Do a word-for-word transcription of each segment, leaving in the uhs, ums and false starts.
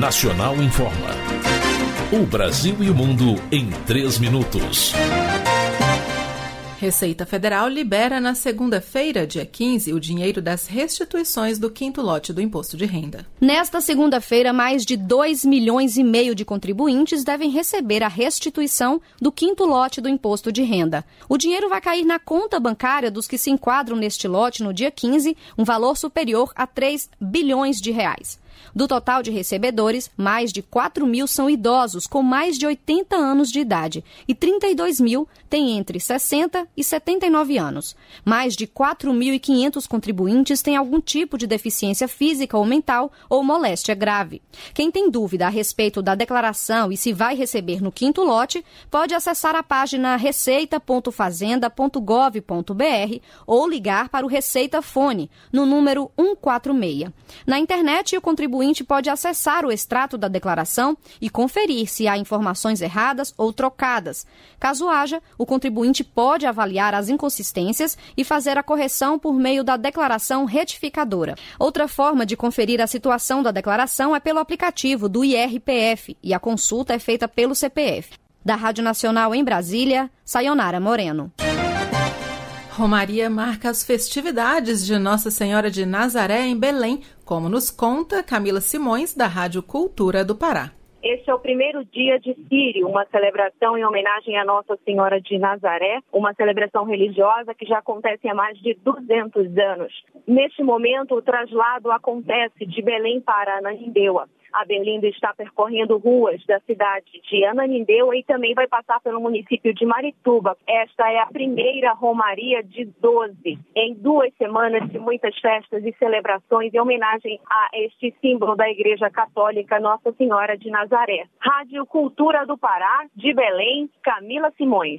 Nacional informa. O Brasil e o mundo em três minutos. Receita Federal libera na segunda-feira, dia quinze, o dinheiro das restituições do quinto lote do Imposto de Renda. Nesta segunda-feira, mais de dois milhões e meio de contribuintes devem receber a restituição do quinto lote do Imposto de Renda. O dinheiro vai cair na conta bancária dos que se enquadram neste lote no dia quinze, um valor superior a três bilhões de reais. Do total de recebedores, mais de quatro mil são idosos com mais de oitenta anos de idade e trinta e dois mil têm entre sessenta e setenta e nove anos. Mais de quatro mil e quinhentos contribuintes têm algum tipo de deficiência física ou mental ou moléstia grave. Quem tem dúvida a respeito da declaração e se vai receber no quinto lote, pode acessar a página receita ponto fazenda ponto gov ponto br ou ligar para o Receita Fone no número um quatro seis. Na internet, o contribuinte pode acessar o extrato da declaração e conferir se há informações erradas ou trocadas. Caso haja, o contribuinte pode avaliar as inconsistências e fazer a correção por meio da declaração retificadora. Outra forma de conferir a situação da declaração é pelo aplicativo do I R P F e a consulta é feita pelo C P F. Da Rádio Nacional em Brasília, Sayonara Moreno. Romaria marca as festividades de Nossa Senhora de Nazaré em Belém, como nos conta Camila Simões, da Rádio Cultura do Pará. Este é o primeiro dia de Sírio, uma celebração em homenagem a Nossa Senhora de Nazaré, uma celebração religiosa que já acontece há mais de duzentos anos. Neste momento, o traslado acontece de Belém para Ananindeua. A Belinda está percorrendo ruas da cidade de Ananindeua e também vai passar pelo município de Marituba. Esta é a primeira romaria de doze, em duas semanas de muitas festas e celebrações em homenagem a este símbolo da Igreja Católica, Nossa Senhora de Nazaré. Rádio Cultura do Pará, de Belém, Camila Simões.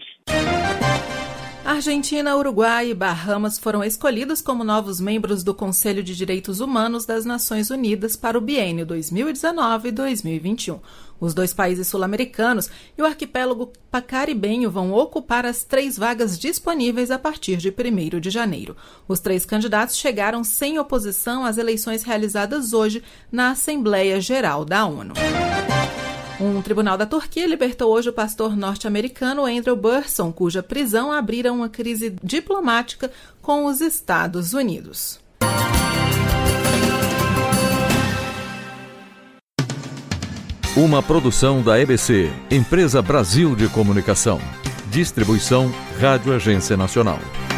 Argentina, Uruguai e Bahamas foram escolhidos como novos membros do Conselho de Direitos Humanos das Nações Unidas para o biênio dois mil e dezenove e dois mil e vinte e um. Os dois países sul-americanos e o arquipélago caribenho vão ocupar as três vagas disponíveis a partir de primeiro de janeiro. Os três candidatos chegaram sem oposição às eleições realizadas hoje na Assembleia Geral da ONU. Um tribunal da Turquia libertou hoje o pastor norte-americano Andrew Burson, cuja prisão abrira uma crise diplomática com os Estados Unidos. Uma produção da E B C, Empresa Brasil de Comunicação. Distribuição Rádio Agência Nacional.